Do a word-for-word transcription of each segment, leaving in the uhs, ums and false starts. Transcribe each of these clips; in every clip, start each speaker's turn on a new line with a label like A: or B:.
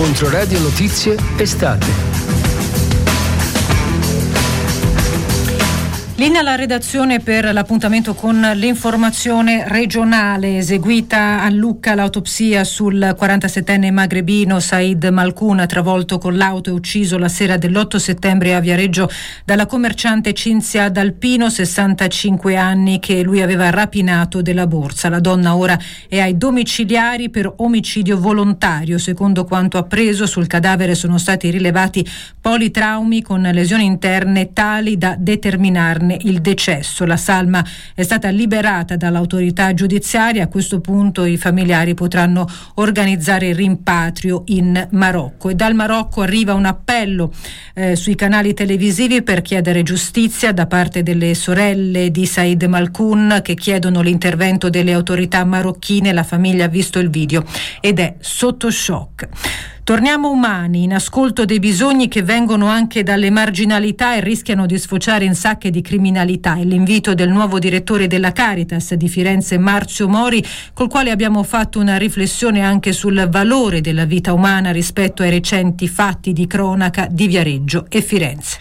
A: Controradio Notizie Estate.
B: Linea alla redazione per l'appuntamento con l'informazione regionale. Eseguita a Lucca l'autopsia sul quarantasettenne magrebino Said Malkoun, travolto con l'auto e ucciso la sera dell'otto settembre a Viareggio dalla commerciante Cinzia D'Alpino, sessantacinque anni, che lui aveva rapinato della borsa. La donna ora è ai domiciliari per omicidio volontario. Secondo quanto appreso, sul cadavere sono stati rilevati politraumi con lesioni interne tali da determinarne il decesso. La salma è stata liberata dall'autorità giudiziaria. A questo punto i familiari potranno organizzare il rimpatrio in Marocco. E dal Marocco arriva un appello eh, sui canali televisivi per chiedere giustizia da parte delle sorelle di Said Malkoun, che chiedono l'intervento delle autorità marocchine. La famiglia ha visto il video ed è sotto shock. Torniamo umani, in ascolto dei bisogni che vengono anche dalle marginalità e rischiano di sfociare in sacche di criminalità. È l'invito del nuovo direttore della Caritas di Firenze, Marzio Mori, col quale abbiamo fatto una riflessione anche sul valore della vita umana rispetto ai recenti fatti di cronaca di Viareggio e Firenze.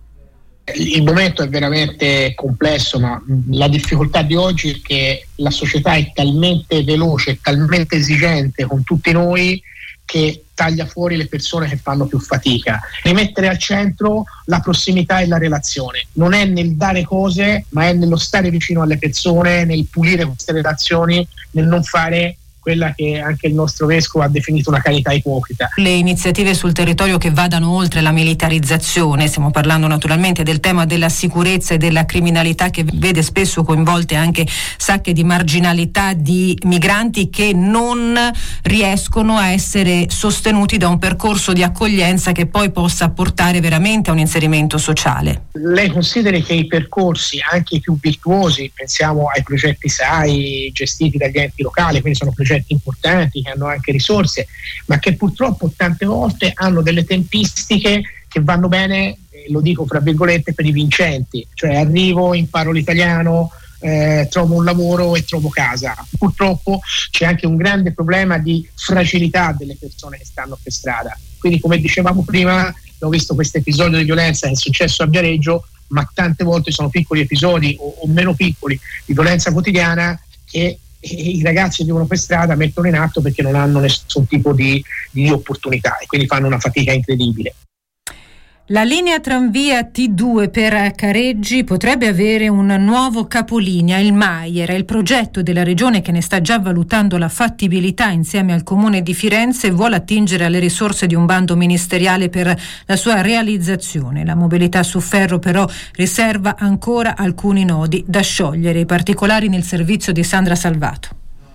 C: Il momento è veramente complesso, ma la difficoltà di oggi è che la società è talmente veloce, talmente esigente con tutti noi, che taglia fuori le persone che fanno più fatica. Rimettere al centro la prossimità e la relazione. Non è nel dare cose, ma è nello stare vicino alle persone, nel pulire queste relazioni, nel non fare quella che anche il nostro vescovo ha definito una carità ipocrita.
B: Le iniziative sul territorio che vadano oltre la militarizzazione, stiamo parlando naturalmente del tema della sicurezza e della criminalità, che vede spesso coinvolte anche sacche di marginalità di migranti che non riescono a essere sostenuti da un percorso di accoglienza che poi possa portare veramente a un inserimento sociale.
C: Lei consideri che i percorsi, anche i più virtuosi, pensiamo ai progetti S A I gestiti dagli enti locali, quindi sono progetti importanti che hanno anche risorse, ma che purtroppo tante volte hanno delle tempistiche che vanno bene, eh, lo dico fra virgolette, per i vincenti, cioè arrivo, imparo l'italiano, eh, trovo un lavoro e trovo casa. Purtroppo c'è anche un grande problema di fragilità delle persone che stanno per strada, quindi come dicevamo prima, abbiamo visto questo episodio di violenza che è successo a Viareggio, ma tante volte sono piccoli episodi o, o meno piccoli di violenza quotidiana che i ragazzi vivono per strada, mettono in atto perché non hanno nessun tipo di, di opportunità e quindi fanno una fatica incredibile.
B: La linea tranvia T due per Careggi potrebbe avere un nuovo capolinea, il Maier. È il progetto della regione, che ne sta già valutando la fattibilità insieme al comune di Firenze, e vuole attingere alle risorse di un bando ministeriale per la sua realizzazione. La mobilità su ferro però riserva ancora alcuni nodi da sciogliere. I particolari nel servizio di Sandra Salvato.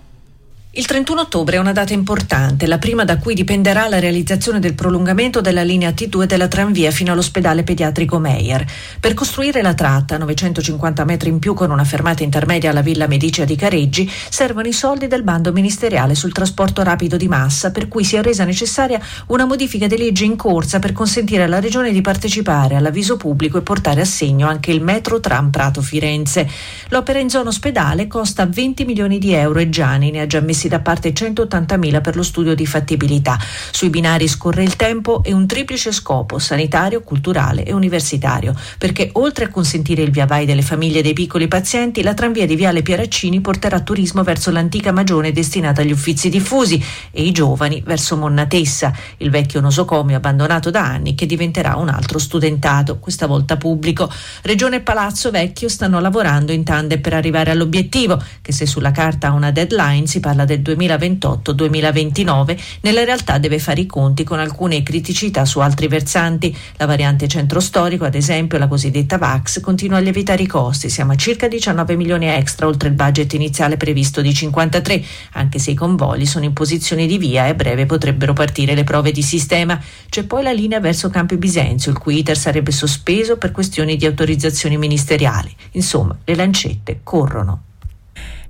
D: Il trentuno ottobre è una data importante, la prima da cui dipenderà la realizzazione del prolungamento della linea T due della tranvia fino all'ospedale pediatrico Meyer. Per costruire la tratta, novecentocinquanta metri in più con una fermata intermedia alla Villa Medicea di Careggi, servono i soldi del bando ministeriale sul trasporto rapido di massa, per cui si è resa necessaria una modifica di legge in corsa per consentire alla Regione di partecipare all'avviso pubblico e portare a segno anche il metro tram Prato Firenze. L'opera in zona ospedale costa venti milioni di euro e Gianni ne ha già messi da parte centottantamila per lo studio di fattibilità. Sui binari scorre il tempo e un triplice scopo: sanitario, culturale e universitario, perché oltre a consentire il via vai delle famiglie dei piccoli pazienti, la tranvia di Viale Pieraccini porterà turismo verso l'antica Magione destinata agli Uffizi diffusi e i giovani verso Monnatessa, il vecchio nosocomio abbandonato da anni che diventerà un altro studentato, questa volta pubblico. Regione e Palazzo Vecchio stanno lavorando in tandem per arrivare all'obiettivo, che se sulla carta ha una deadline, si parla del duemilaventotto duemilaventinove, nella realtà deve fare i conti con alcune criticità su altri versanti. La variante centro storico, ad esempio, la cosiddetta V A X, continua a lievitare i costi, siamo a circa diciannove milioni extra oltre il budget iniziale previsto di cinquantatré, anche se i convogli sono in posizione di via e a breve potrebbero partire le prove di sistema. C'è poi la linea verso Campi Bisenzio, il cui iter sarebbe sospeso per questioni di autorizzazioni ministeriali. Insomma, le lancette corrono.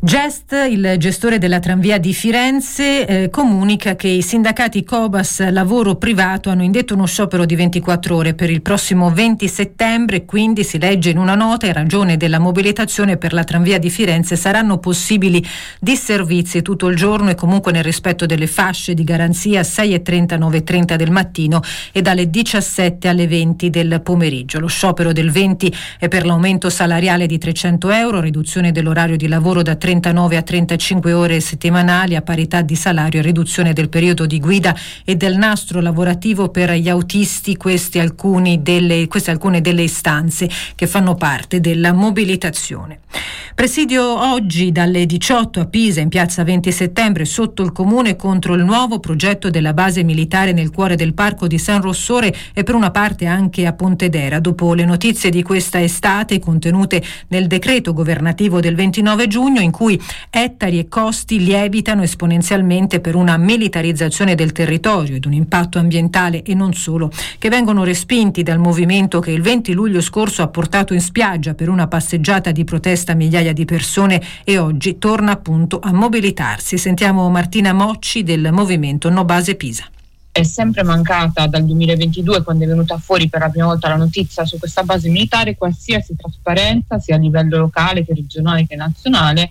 B: Gest, il gestore della tranvia di Firenze, eh, comunica che i sindacati Cobas Lavoro Privato hanno indetto uno sciopero di ventiquattro ore per il prossimo venti settembre, quindi si legge in una nota: in ragione della mobilitazione per la tranvia di Firenze saranno possibili disservizi tutto il giorno e comunque nel rispetto delle fasce di garanzia sei e trenta, nove e trenta del mattino e dalle diciassette alle venti del pomeriggio. Lo sciopero del venti è per l'aumento salariale di trecento euro, riduzione dell'orario di lavoro da trentanove a trentacinque ore settimanali a parità di salario e riduzione del periodo di guida e del nastro lavorativo per gli autisti. Questi alcuni delle, queste alcune delle istanze che fanno parte della mobilitazione. Presidio oggi dalle diciotto a Pisa, in piazza venti settembre, sotto il comune, contro il nuovo progetto della base militare nel cuore del parco di San Rossore e per una parte anche a Pontedera, dopo le notizie di questa estate contenute nel decreto governativo del ventinove giugno, in cui ettari e costi lievitano esponenzialmente per una militarizzazione del territorio ed un impatto ambientale e non solo, che vengono respinti dal movimento che il venti luglio scorso ha portato in spiaggia per una passeggiata di protesta migliaia di persone e oggi torna appunto a mobilitarsi. Sentiamo Martina Mocci del movimento No Base Pisa.
E: È sempre mancata dal duemilaventidue, quando è venuta fuori per la prima volta la notizia su questa base militare, qualsiasi trasparenza sia a livello locale che regionale che nazionale,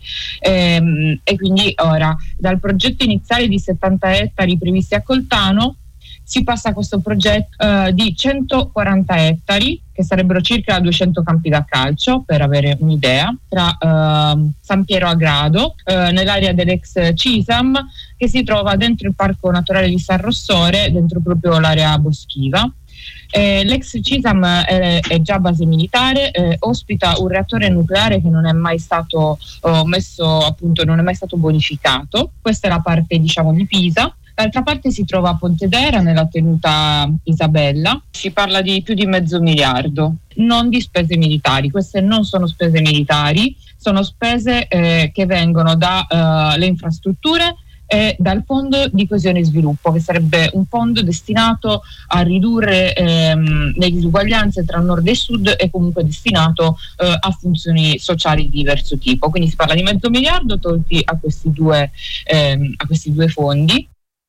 E: ehm, e quindi ora dal progetto iniziale di settanta ettari previsti a Coltano si passa a questo progetto eh, di centoquaranta ettari, che sarebbero circa duecento campi da calcio, per avere un'idea, tra eh, San Piero a Grado, eh, nell'area dell'ex Cisam, che si trova dentro il Parco Naturale di San Rossore, dentro proprio l'area boschiva. Eh, l'ex Cisam è, è già base militare, eh, ospita un reattore nucleare che non è mai stato oh, messo, appunto, non è mai stato bonificato. Questa è la parte, diciamo, di Pisa. D'altra parte si trova a Pontedera, nella tenuta Isabella. Si parla di più di mezzo miliardo, non di spese militari. Queste non sono spese militari, sono spese eh, che vengono dalle uh, infrastrutture e dal fondo di coesione e sviluppo, che sarebbe un fondo destinato a ridurre ehm, le disuguaglianze tra nord e sud e comunque destinato eh, a funzioni sociali di diverso tipo. Quindi si parla di mezzo miliardo tolti a questi due, ehm, a questi due fondi.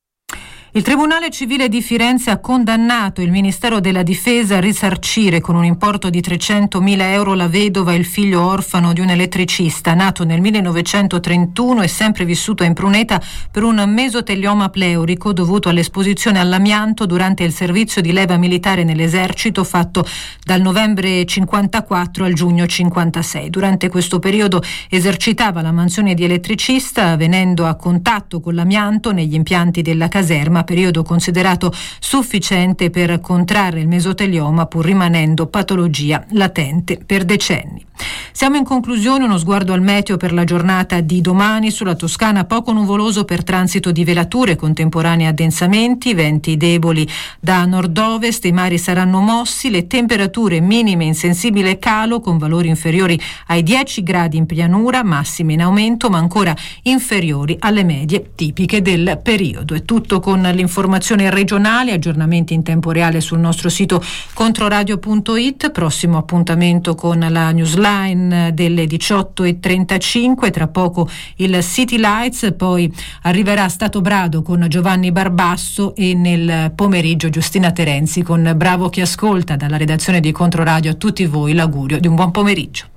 B: Il Tribunale Civile di Firenze ha condannato il Ministero della Difesa a risarcire con un importo di trecentomila euro la vedova e il figlio orfano di un elettricista nato nel millenovecentotrentuno e sempre vissuto in Pruneta per un mesotelioma pleurico dovuto all'esposizione all'amianto durante il servizio di leva militare nell'esercito fatto dal novembre cinquantaquattro al giugno cinquantasei. Durante questo periodo esercitava la mansione di elettricista, venendo a contatto con l'amianto negli impianti della caserma, periodo considerato sufficiente per contrarre il mesotelioma, pur rimanendo patologia latente per decenni. Siamo in conclusione, uno sguardo al meteo per la giornata di domani. Sulla Toscana poco nuvoloso per transito di velature, contemporanei addensamenti, venti deboli da nord-ovest, i mari saranno mossi, le temperature minime in sensibile calo con valori inferiori ai dieci gradi in pianura, massime in aumento ma ancora inferiori alle medie tipiche del periodo. È tutto con l'informazione regionale, aggiornamenti in tempo reale sul nostro sito controradio punto it, prossimo appuntamento con la newsline delle diciotto e trentacinque, tra poco il City Lights, poi arriverà Stato Brado con Giovanni Barbasso e nel pomeriggio Giustina Terenzi con Bravo chi ascolta. Dalla redazione di Controradio a tutti voi l'augurio di un buon pomeriggio.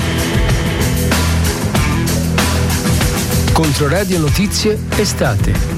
A: Controradio Notizie Estate.